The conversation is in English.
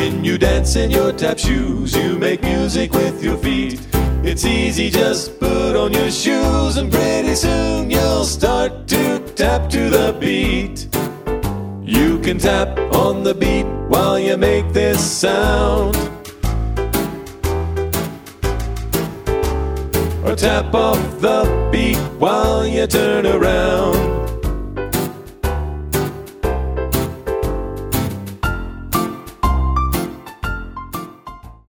When you dance in your tap shoes, you make music with your feet. It's easy, just put on your shoes and pretty soon you'll start to tap to the beat. You can tap on the beat while you make this sound, or tap off the beat while you turn around.